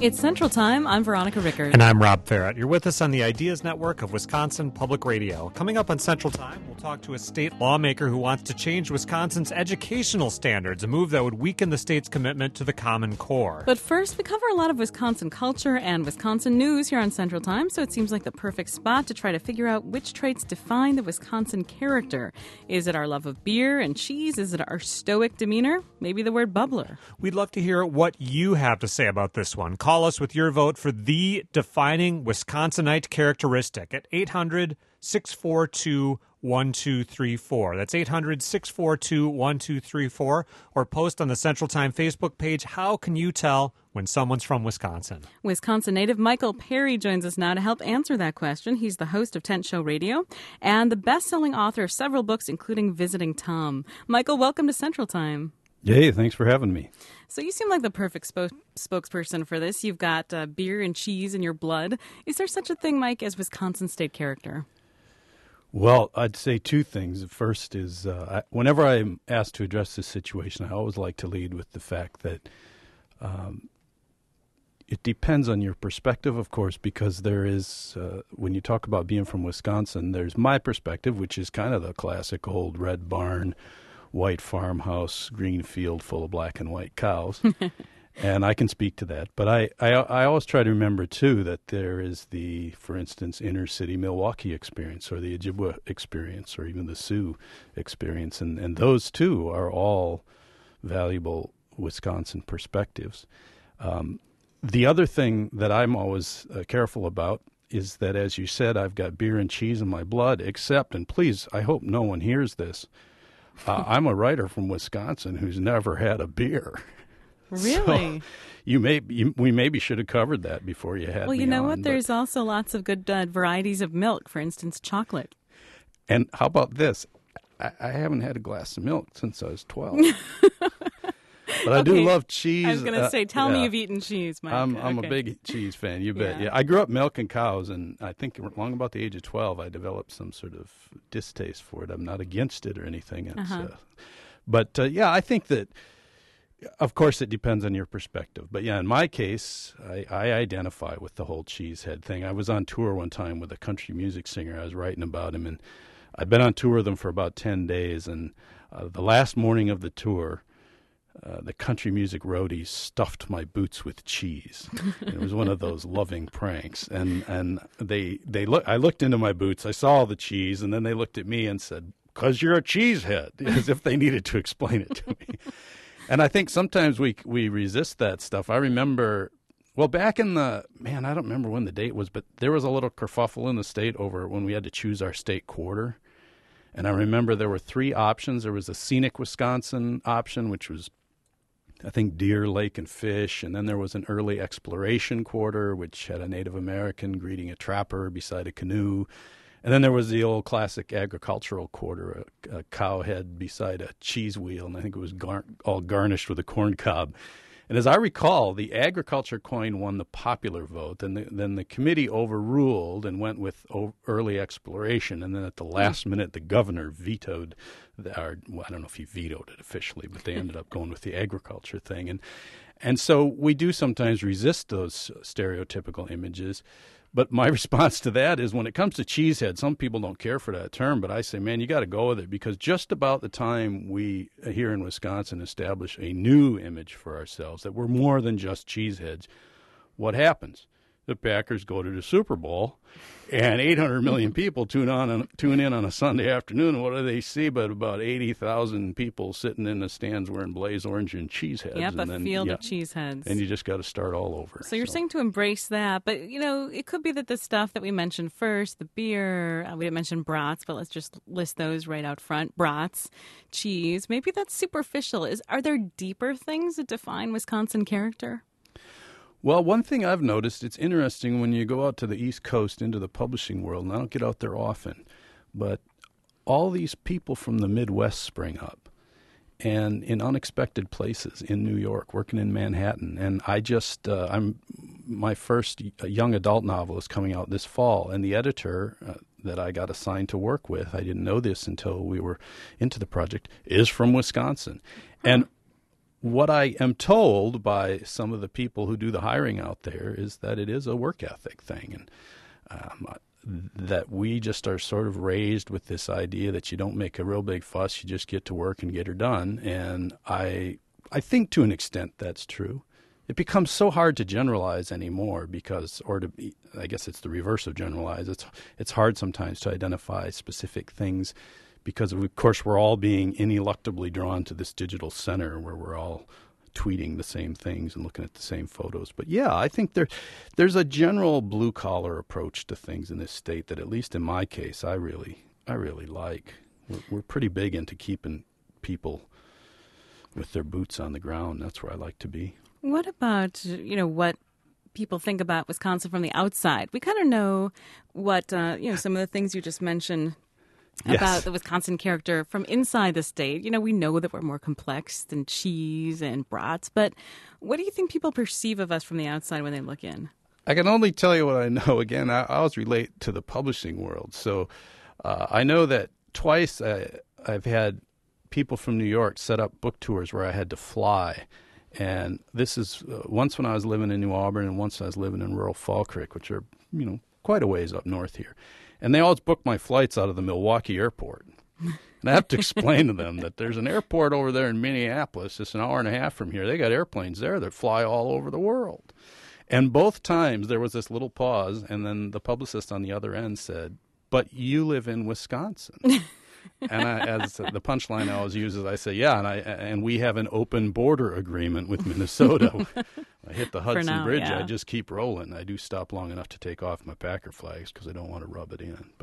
It's Central Time. I'm Veronica Rickard. And I'm Rob Farrett. You're with us on the Ideas Network of Wisconsin Public Radio. Coming up on Central Time, we'll talk to a state lawmaker who wants to change Wisconsin's educational standards, a move that would weaken the state's commitment to the Common Core. But first, we cover a lot of Wisconsin culture and Wisconsin news here on Central Time, so it seems like the perfect spot to try to figure out which traits define the Wisconsin character. Is it our love of beer and cheese? Is it our stoic demeanor? Maybe the word bubbler. We'd love to hear what you have to say about this one. Call us with your vote for the defining Wisconsinite characteristic at 800-642-1234. That's 800-642-1234. Or post on the Central Time Facebook page. How can you tell when someone's from Wisconsin? Wisconsin native Michael Perry joins us now to help answer that question. He's the host of Tent Show Radio and the best-selling author of several books, including Visiting Tom. Michael, welcome to Central Time. Hey, thanks for having me. So you seem like the perfect spokesperson for this. You've got beer and cheese in your blood. Is there such a thing, Mike, as Wisconsin state character? Well, I'd say two things. The first is whenever I'm asked to address this situation, I always like to lead with the fact that it depends on your perspective, of course, because there is, when you talk about being from Wisconsin, there's my perspective, which is kind of the classic old red barn, white farmhouse, green field full of black and white cows. And I can speak to that. But I always try to remember, too, that there is the, for instance, inner city Milwaukee experience or the Ojibwa experience or even the Sioux experience. And those, too, are all valuable Wisconsin perspectives. The other thing that I'm always careful about is that, as you said, I've got beer and cheese in my blood, except, and please, I hope no one hears this, I'm a writer from Wisconsin who's never had a beer. Really? So we maybe should have covered that before you had me. Well, you know on, what? There's also lots of good varieties of milk, for instance, chocolate. And how about this? I haven't had a glass of milk since I was 12. But I do love cheese. I was going to say, tell me you've eaten cheese, Mike. I'm a big cheese fan, you bet. Yeah. I grew up milking cows, and I think long about the age of 12, I developed some sort of distaste for it. I'm not against it or anything. But I think that, of course, it depends on your perspective. But, in my case, I identify with the whole cheesehead thing. I was on tour one time with a country music singer. I was writing about him, and I'd been on tour with him for about 10 days. And the last morning of the tour, the country music roadies stuffed my boots with cheese. It was one of those loving pranks. And I looked into my boots, I saw all the cheese, and then they looked at me and said, "'Cause you're a cheesehead," as if they needed to explain it to me. And I think sometimes we resist that stuff. I remember, back in I don't remember when the date was, but there was a little kerfuffle in the state over when we had to choose our state quarter. And I remember there were three options. There was a scenic Wisconsin option, which was, I think, deer, lake, and fish. And then there was an early exploration quarter, which had a Native American greeting a trapper beside a canoe. And then there was the old classic agricultural quarter, a cow head beside a cheese wheel, and I think it was all garnished with a corn cob. And as I recall, the agriculture coin won the popular vote. And then the committee overruled and went with early exploration. And then at the last minute, the governor vetoed, I don't know if he vetoed it officially, but they ended up going with the agriculture thing. And so we do sometimes resist those stereotypical images. But my response to that is, when it comes to cheesehead, some people don't care for that term, but I say, man, you got to go with it, because just about the time we here in Wisconsin establish a new image for ourselves, that we're more than just cheeseheads, what happens? The Packers go to the Super Bowl, and 800 million people tune in on a Sunday afternoon. And what do they see but about 80,000 people sitting in the stands wearing blaze orange and cheeseheads? Yep, a field of cheeseheads. And you just got to start all over. So you're saying to embrace that, but, it could be that the stuff that we mentioned first, the beer, we didn't mention brats, but let's just list those right out front. Brats, cheese, maybe that's superficial. Are there deeper things that define Wisconsin character? Well, one thing I've noticed, it's interesting when you go out to the East Coast into the publishing world, and I don't get out there often, but all these people from the Midwest spring up, and in unexpected places in New York, working in Manhattan. And my first young adult novel is coming out this fall, and the editor that I got assigned to work with, I didn't know this until we were into the project, is from Wisconsin. And what I am told by some of the people who do the hiring out there is that it is a work ethic thing, and that we just are sort of raised with this idea that you don't make a real big fuss, you just get to work and get her done. And I think to an extent that's true. It becomes so hard to generalize anymore I guess it's the reverse of generalize. It's hard sometimes to identify specific things because, of course, we're all being ineluctably drawn to this digital center where we're all tweeting the same things and looking at the same photos. But yeah, I think there's a general blue-collar approach to things in this state that, at least in my case, I really like. We're pretty big into keeping people with their boots on the ground. That's where I like to be. What about, what people think about Wisconsin from the outside? We kind of know what, some of the things you just mentioned about the Wisconsin character from inside the state. We know that we're more complex than cheese and brats, but what do you think people perceive of us from the outside when they look in? I can only tell you what I know. Again, I always relate to the publishing world. So I know that twice I've had people from New York set up book tours where I had to fly. And this is once when I was living in New Auburn and once I was living in rural Fall Creek, which are, quite a ways up north here. And they always book my flights out of the Milwaukee airport. And I have to explain to them that there's an airport over there in Minneapolis, just an hour and a half from here. They got airplanes there that fly all over the world. And both times there was this little pause, and then the publicist on the other end said, "But you live in Wisconsin." And as the punchline I always use is I say, yeah, and we have an open border agreement with Minnesota. I hit the Hudson Bridge, yeah. I just keep rolling. I do stop long enough to take off my Packer flags because I don't want to rub it in.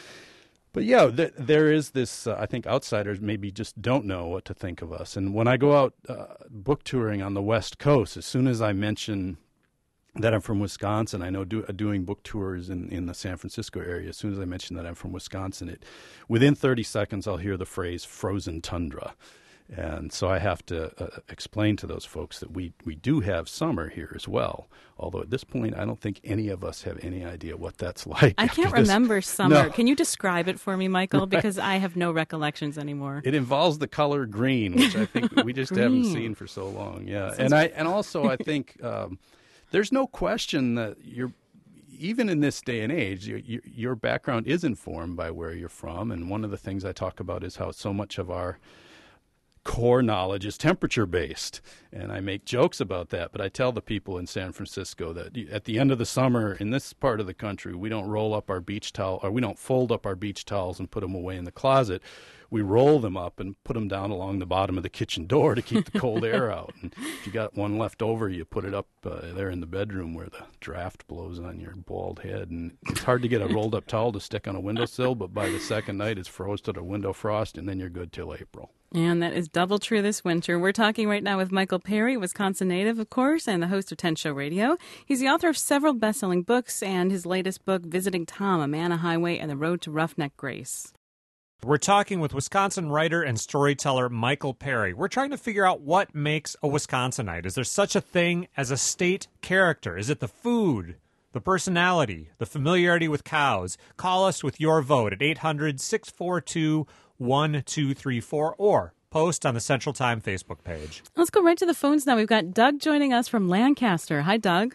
But yeah, there is this, I think outsiders maybe just don't know what to think of us. And when I go out book touring on the West Coast, as soon as I mention that I'm from Wisconsin, I know doing book tours in the San Francisco area, as soon as I mention that I'm from Wisconsin, within 30 seconds I'll hear the phrase frozen tundra. And so I have to explain to those folks that we do have summer here as well. Although at this point, I don't think any of us have any idea what that's like. I can't remember summer. No. Can you describe it for me, Michael? Because I have no recollections anymore. It involves the color green, which I think we just haven't seen for so long. Yeah, and also I think there's no question that even in this day and age, your background is informed by where you're from. And one of the things I talk about is how so much of our core knowledge is temperature-based. And I make jokes about that, but I tell the people in San Francisco that at the end of the summer in this part of the country, we don't roll up our beach towel, or we don't fold up our beach towels and put them away in the closet. We roll them up and put them down along the bottom of the kitchen door to keep the cold air out. And if you got one left over, you put it up there in the bedroom where the draft blows on your bald head. And it's hard to get a rolled up towel to stick on a windowsill, but by the second night, it's froze to the window frost, and then you're good till April. And that is double true this winter. We're talking right now with Michael Perry, Wisconsin native, of course, and the host of 10 Show Radio. He's the author of several best-selling books and his latest book, Visiting Tom, A Man, a Highway, and the Road to Roughneck Grace. We're talking with Wisconsin writer and storyteller Michael Perry. We're trying to figure out what makes a Wisconsinite. Is there such a thing as a state character? Is it the food, the personality, the familiarity with cows? Call us with your vote at 800-642-1234 or post on the Central Time Facebook page. Let's go right to the phones now. We've got Doug joining us from Lancaster. Hi, Doug.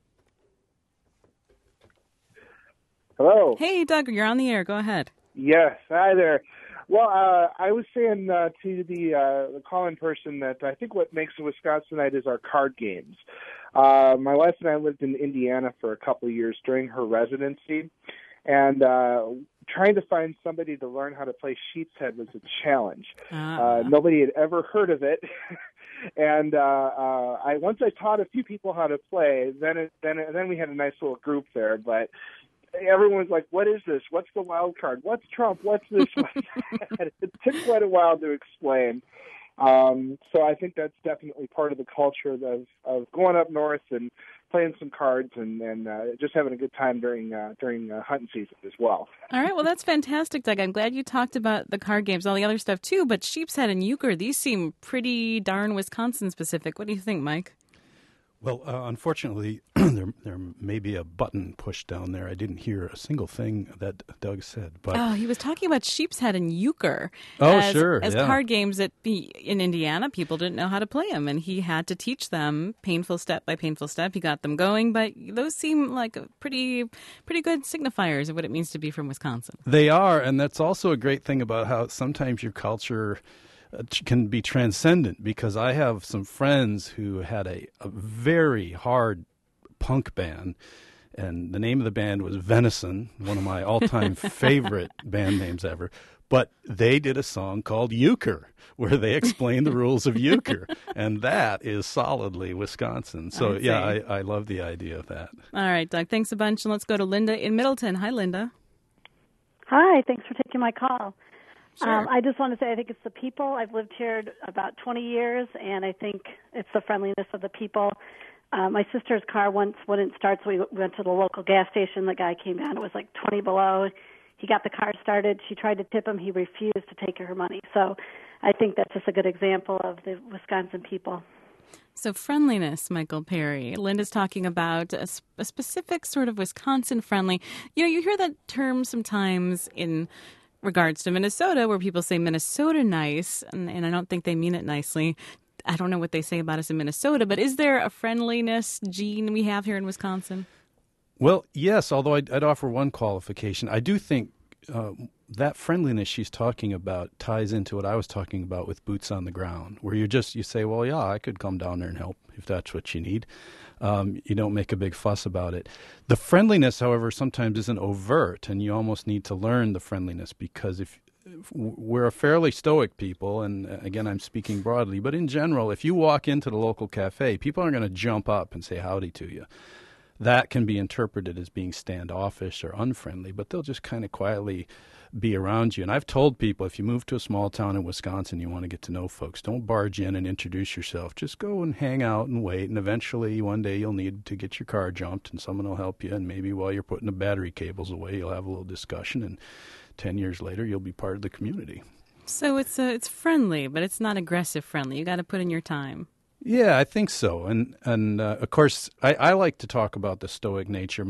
Hello. Hey, Doug, you're on the air. Go ahead. Yes, hi there. Well, I was saying to the call-in person that I think what makes a Wisconsinite is our card games. My wife and I lived in Indiana for a couple of years during her residency, and trying to find somebody to learn how to play Sheep's Head was a challenge. Nobody had ever heard of it. And once I taught a few people how to play, then we had a nice little group there, but everyone's like, what is this? What's the wild card? What's Trump? What's this? It took quite a while to explain. So I think that's definitely part of the culture of going up north and playing some cards and just having a good time during hunting season as well. All right. Well, that's fantastic, Doug. I'm glad you talked about the card games, all the other stuff too, but Sheep's Head and Euchre, these seem pretty darn Wisconsin specific. What do you think, Mike? Well, unfortunately, there may be a button pushed down there. I didn't hear a single thing that Doug said. But he was talking about Sheep's Head and Euchre. Sure. As card games that in Indiana, people didn't know how to play them, and he had to teach them painful step by painful step. He got them going, but those seem like pretty good signifiers of what it means to be from Wisconsin. They are, and that's also a great thing about how sometimes your culture can be transcendent, because I have some friends who had a very hard punk band, and the name of the band was Venison, one of my all-time favorite band names ever. But they did a song called Euchre, where they explained the rules of euchre, and that is solidly Wisconsin. So, I love the idea of that. All right, Doug, thanks a bunch, and let's go to Linda in Middleton. Hi, Linda. Hi, thanks for taking my call. Sure. I just want to say I think it's the people. I've lived here about 20 years, and I think it's the friendliness of the people. My sister's car once wouldn't start, so we went to the local gas station. The guy came down. It was like 20 below. He got the car started. She tried to tip him. He refused to take her money. So I think that's just a good example of the Wisconsin people. So friendliness, Michael Perry. Linda's talking about a specific sort of Wisconsin friendly. You hear that term sometimes in regards to Minnesota, where people say Minnesota nice, and I don't think they mean it nicely. I don't know what they say about us in Minnesota, but is there a friendliness gene we have here in Wisconsin? Well, yes, although I'd offer one qualification. I do think that friendliness she's talking about ties into what I was talking about with boots on the ground, where you say, well, yeah, I could come down there and help if that's what you need. You don't make a big fuss about it. The friendliness, however, sometimes isn't overt, and you almost need to learn the friendliness, because if we're a fairly stoic people, and again, I'm speaking broadly, but in general, if you walk into the local cafe, people aren't going to jump up and say howdy to you. That can be interpreted as being standoffish or unfriendly, but they'll just kind of quietly be around you. And I've told people, if you move to a small town in Wisconsin, you want to get to know folks, don't barge in and introduce yourself. Just go and hang out and wait, and eventually one day you'll need to get your car jumped, and someone will help you, and maybe while you're putting the battery cables away, you'll have a little discussion, and 10 years later, you'll be part of the community. So it's friendly, but it's not aggressive friendly. You got to put in your time. Yeah, I think so. And of course, I like to talk about the stoic nature.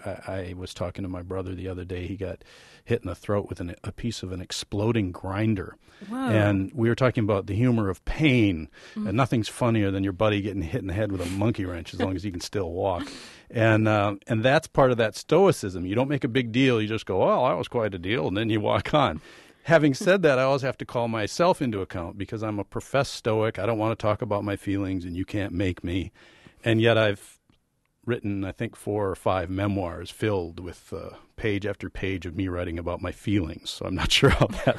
I was talking to my brother the other day. He got hit in the throat with a piece of an exploding grinder. Whoa. And we were talking about the humor of pain. And nothing's funnier than your buddy getting hit in the head with a monkey wrench, as long as he can still walk. And that's part of that stoicism. You don't make a big deal. You just go, oh, that was quite a deal, and then you walk on. Having said that, I always have to call myself into account, because I'm a professed stoic. I don't want to talk about my feelings, and you can't make me. And yet I've written, I think, 4 or 5 memoirs filled with page after page of me writing about my feelings. So I'm not sure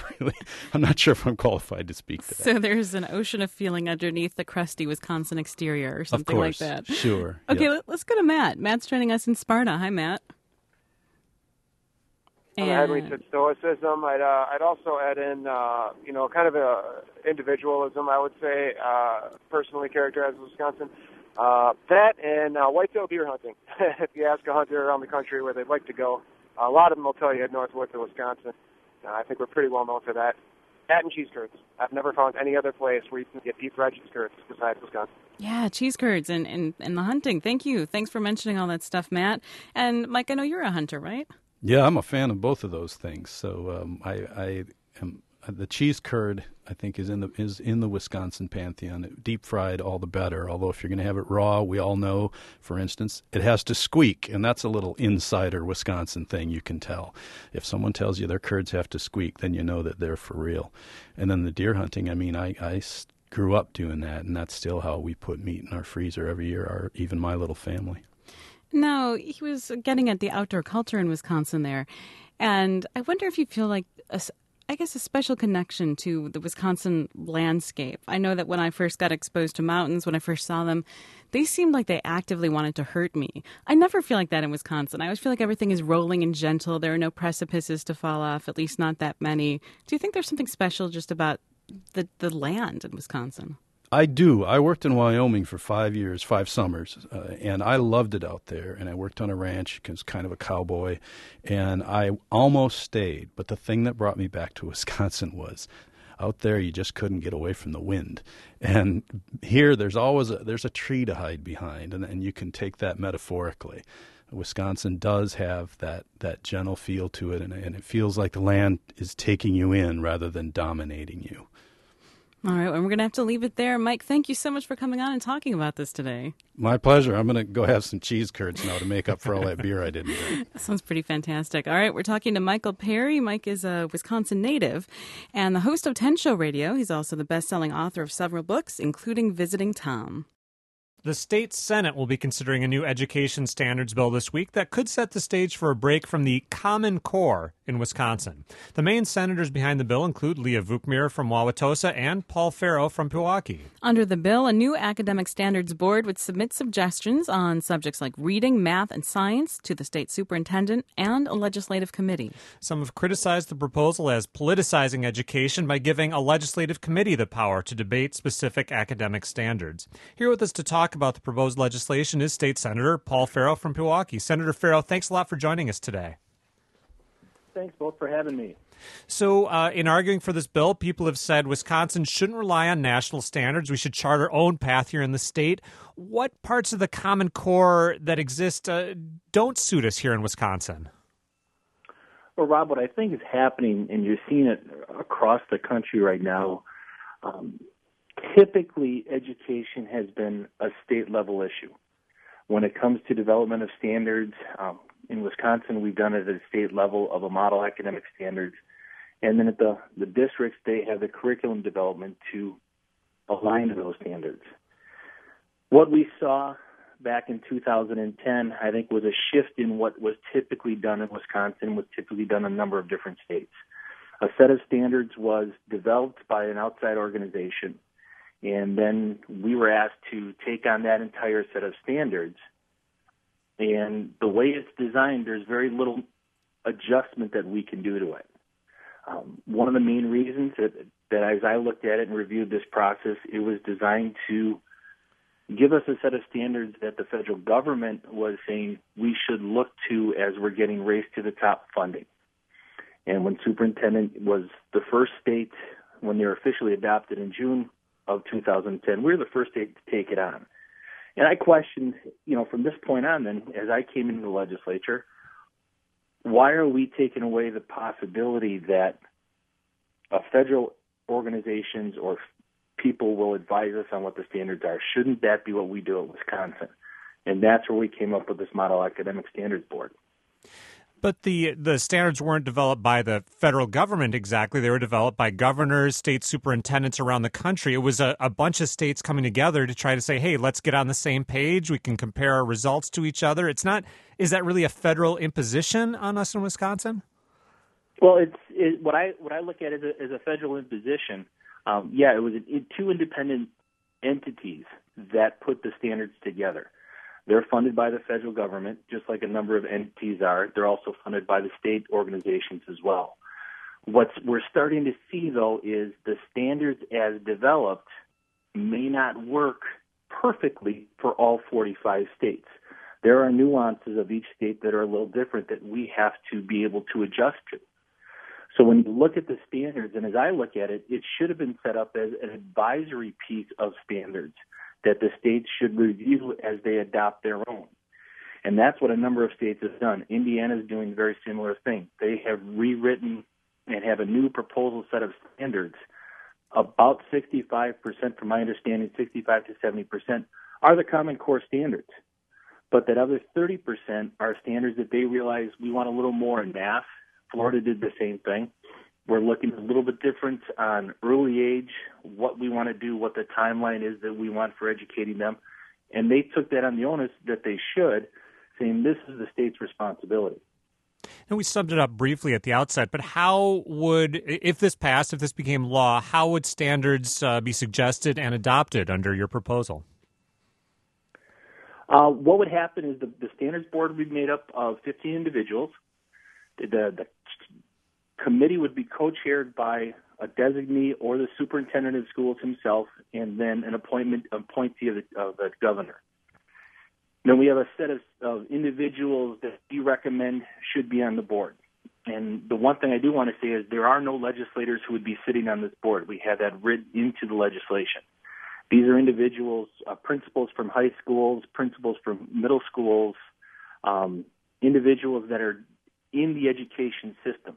I'm not sure if I'm qualified to speak to that. So there's an ocean of feeling underneath the crusty Wisconsin exterior or something like that. Sure. Okay, yeah. let's go to Matt. Matt's joining us in Sparta. Hi, Matt. Henry said stoicism. I'd also add in, kind of a individualism, I would say, personally characterized as Wisconsin. That and whitetail deer hunting. If you ask a hunter around the country where they'd like to go, a lot of them will tell you head northwest of Wisconsin. I think we're pretty well known for that. That and cheese curds. I've never found any other place where you can get deep fried cheese curds besides Wisconsin. Yeah, cheese curds and the hunting. Thank you. Thanks for mentioning all that stuff, Matt. And Mike, I know you're a hunter, right? Yeah, I'm a fan of both of those things. So I am the cheese curd. I think is in the Wisconsin pantheon. Deep fried, all the better. Although if you're going to have it raw, we all know, for instance, it has to squeak, and that's a little insider Wisconsin thing. You can tell if someone tells you their curds have to squeak, then you know that they're for real. And then the deer hunting. I mean, I grew up doing that, and that's still how we put meat in our freezer every year. Even my little family. No, he was getting at the outdoor culture in Wisconsin there. And I wonder if you feel like, a special connection to the Wisconsin landscape. I know that when I first got exposed to mountains, when I first saw them, they seemed like they actively wanted to hurt me. I never feel like that in Wisconsin. I always feel like everything is rolling and gentle. There are no precipices to fall off, at least not that many. Do you think there's something special just about the land in Wisconsin? I do. I worked in Wyoming for 5 years, 5 summers, and I loved it out there. And I worked on a ranch as kind of a cowboy, and I almost stayed. But the thing that brought me back to Wisconsin was Out there, you just couldn't get away from the wind. And here, there's a tree to hide behind, and you can take that metaphorically. Wisconsin does have that gentle feel to it, and it feels like the land is taking you in rather than dominating you. All right, well, we're going to have to leave it there. Mike, thank you so much for coming on and talking about this today. My pleasure. I'm going to go have some cheese curds now to make up for all that beer I didn't drink. That sounds pretty fantastic. All right, we're talking to Michael Perry. Mike is a Wisconsin native and the host of 10 Show Radio. He's also the best-selling author of several books, including Visiting Tom. The state Senate will be considering a new education standards bill this week that could set the stage for a break from the Common Core in Wisconsin. The main senators behind the bill include Leah Vukmir from Wauwatosa and Paul Farrow from Pewaukee. Under the bill, a new academic standards board would submit suggestions on subjects like reading, math, and science to the state superintendent and a legislative committee. Some have criticized the proposal as politicizing education by giving a legislative committee the power to debate specific academic standards. Here with us to talk about the proposed legislation is State Senator Paul Farrow from Pewaukee. Senator Farrow, thanks a lot for joining us today. Thanks both for having me. So in arguing for this bill, people have said Wisconsin shouldn't rely on national standards. We should chart our own path here in the state. What parts of the Common Core that exist don't suit us here in Wisconsin? Well, Rob, what I think is happening, and you're seeing it across the country right now, typically education has been a state-level issue. When it comes to development of standards, in Wisconsin, we've done it at a state level of a model academic standards. And then at the districts, they have the curriculum development to align to those standards. What we saw back in 2010, I think, was a shift in what was typically done in Wisconsin, was typically done in a number of different states. A set of standards was developed by an outside organization, and then we were asked to take on that entire set of standards. And the way it's designed, there's very little adjustment that we can do to it. One of the main reasons that as I looked at it and reviewed this process, it was designed to give us a set of standards that the federal government was saying we should look to as we're getting race to the top funding. And when superintendent was the first state, when they were officially adopted in June of 2010, we were the first state to take it on. And I questioned, from this point on then, as I came into the legislature, why are we taking away the possibility that federal organizations or people will advise us on what the standards are? Shouldn't that be what we do at Wisconsin? And that's where we came up with this Model Academic Standards Board. But the standards weren't developed by the federal government exactly. They were developed by governors, state superintendents around the country. It was a bunch of states coming together to try to say, hey, let's get on the same page. We can compare our results to each other. It's not. Is that really a federal imposition on us in Wisconsin? Well, what I look at as a federal imposition. It was two independent entities that put the standards together. They're funded by the federal government, just like a number of entities are. They're also funded by the state organizations as well. What we're starting to see, though, is the standards as developed may not work perfectly for all 45 states. There are nuances of each state that are a little different that we have to be able to adjust to. So when you look at the standards, and as I look at it, it should have been set up as an advisory piece of standards that the states should review as they adopt their own. And that's what a number of states have done. Indiana is doing a very similar thing. They have rewritten and have a new proposal set of standards. About 65%, from my understanding, 65 to 70% are the Common Core standards. But that other 30% are standards that they realize we want a little more in math. Florida did the same thing. We're looking a little bit different on early age, what we want to do, what the timeline is that we want for educating them. And they took that on the onus that they should, saying this is the state's responsibility. And we summed it up briefly at the outset, but how would, if this passed, if this became law, how would standards be suggested and adopted under your proposal? What would happen is the standards board would be made up of 15 individuals. The committee would be co-chaired by a designee or the superintendent of schools himself, and then an appointee of the governor. Then we have a set of individuals that we recommend should be on the board. And the one thing I do want to say is there are no legislators who would be sitting on this board. We have that written into the legislation. These are individuals, principals from high schools, principals from middle schools, individuals that are in the education system.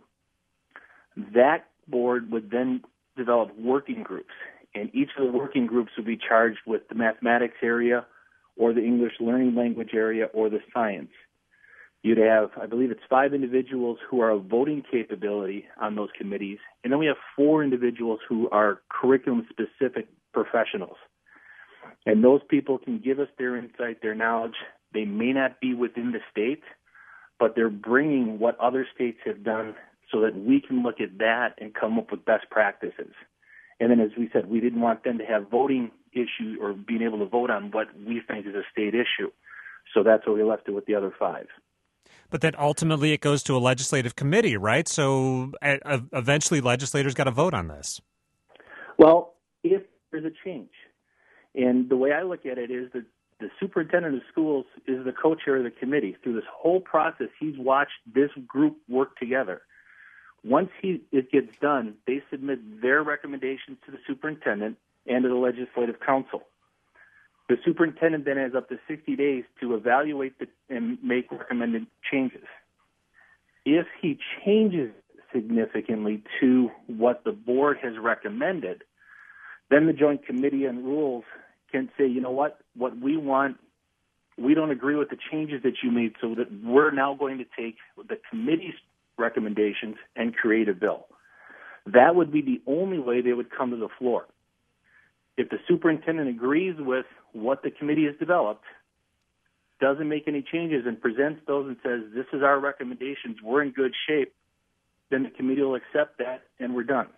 That board would then develop working groups, and each of the working groups would be charged with the mathematics area or the English learning language area or the science. You'd have, I believe it's 5 individuals who are of voting capability on those committees, and then we have 4 individuals who are curriculum-specific professionals. And those people can give us their insight, their knowledge. They may not be within the state, but they're bringing what other states have done so that we can look at that and come up with best practices. And then, as we said, we didn't want them to have voting issues or being able to vote on what we think is a state issue. So that's why we left it with the other 5. But then ultimately it goes to a legislative committee, right? So eventually legislators got to vote on this. Well, if there's a change. And the way I look at it is that the superintendent of schools is the co-chair of the committee. Through this whole process, he's watched this group work together. Once it gets done, they submit their recommendations to the superintendent and to the legislative council. The superintendent then has up to 60 days to evaluate and make recommended changes. If he changes significantly to what the board has recommended, then the Joint Committee on Rules can say, you know what we want, we don't agree with the changes that you made, so that we're now going to take the committee's recommendations and create a bill. That would be the only way they would come to the floor. If the superintendent agrees with what the committee has developed, doesn't make any changes and presents those and says, this is our recommendations, we're in good shape, then the committee will accept that and we're done.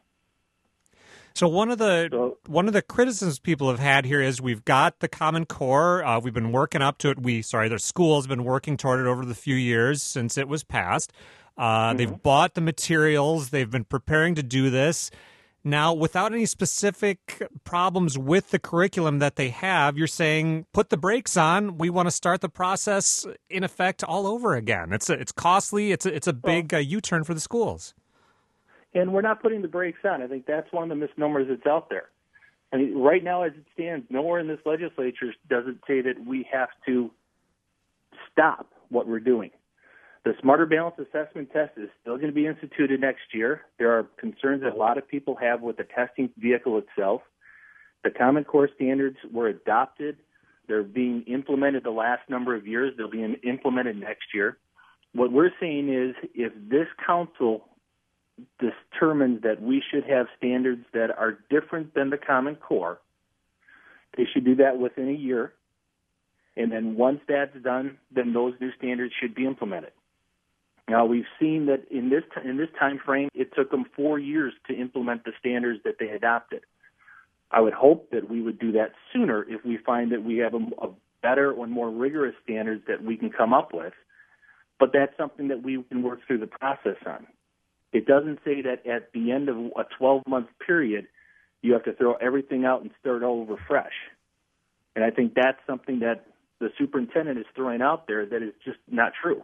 So one of the criticisms people have had here is we've got the Common Core. We've been working up to it. The school has been working toward it over the few years since it was passed. They've bought the materials. They've been preparing to do this. Now, without any specific problems with the curriculum that they have, you're saying put the brakes on. We want to start the process in effect all over again. It's costly. It's a big U-turn for the schools. And we're not putting the brakes on. I think that's one of the misnomers that's out there. I mean, right now, as it stands, nowhere in this legislature does it say that we have to stop what we're doing. The Smarter Balance Assessment Test is still going to be instituted next year. There are concerns that a lot of people have with the testing vehicle itself. The Common Core standards were adopted. They're being implemented the last number of years. They'll be implemented next year. What we're saying is if this council determines that we should have standards that are different than the Common Core, they should do that within a year. And then once that's done, then those new standards should be implemented. Now, we've seen that in this time frame, it took them 4 years to implement the standards that they adopted. I would hope that we would do that sooner if we find that we have a better or more rigorous standards that we can come up with. But that's something that we can work through the process on. It doesn't say that at the end of a 12-month period, you have to throw everything out and start all over fresh. And I think that's something that the superintendent is throwing out there that is just not true.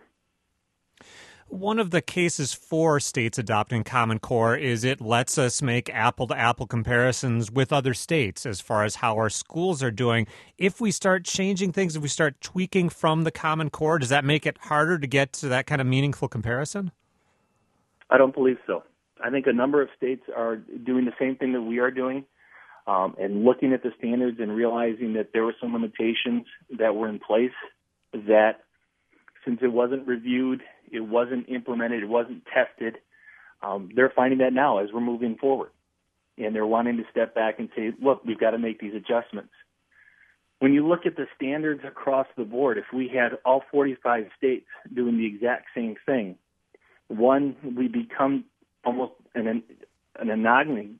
One of the cases for states adopting Common Core is it lets us make apple-to-apple comparisons with other states as far as how our schools are doing. If we start changing things, if we start tweaking from the Common Core, does that make it harder to get to that kind of meaningful comparison? I don't believe so. I think a number of states are doing the same thing that we are doing and looking at the standards and realizing that there were some limitations that were in place that since it wasn't reviewed, it wasn't implemented, it wasn't tested, they're finding that now as we're moving forward. And they're wanting to step back and say, look, we've got to make these adjustments. When you look at the standards across the board, if we had all 45 states doing the exact same thing, one, we become almost an anogamy,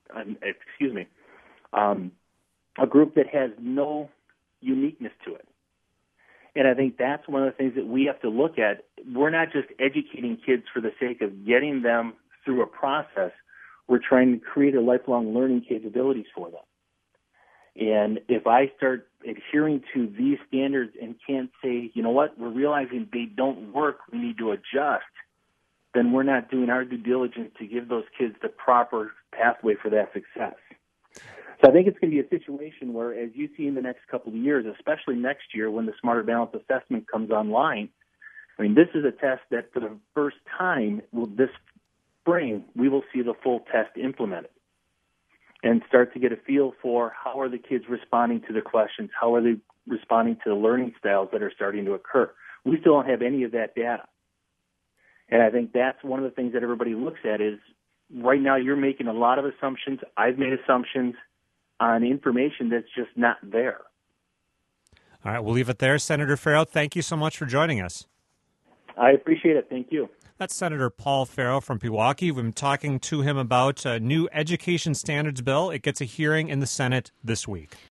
a group that has no uniqueness to it. And I think that's one of the things that we have to look at. We're not just educating kids for the sake of getting them through a process. We're trying to create a lifelong learning capabilities for them. And if I start adhering to these standards and can't say, you know what, we're realizing they don't work, we need to adjust, then we're not doing our due diligence to give those kids the proper pathway for that success. So I think it's going to be a situation where, as you see in the next couple of years, especially next year when the Smarter Balance Assessment comes online, I mean, this is a test that for the first time this spring, we will see the full test implemented and start to get a feel for how are the kids responding to the questions, how are they responding to the learning styles that are starting to occur. We still don't have any of that data. And I think that's one of the things that everybody looks at is right now you're making a lot of assumptions. I've made assumptions on information that's just not there. All right, we'll leave it there. Senator Farrow, thank you so much for joining us. I appreciate it. Thank you. That's Senator Paul Farrow from Pewaukee. We've been talking to him about a new education standards bill. It gets a hearing in the Senate this week.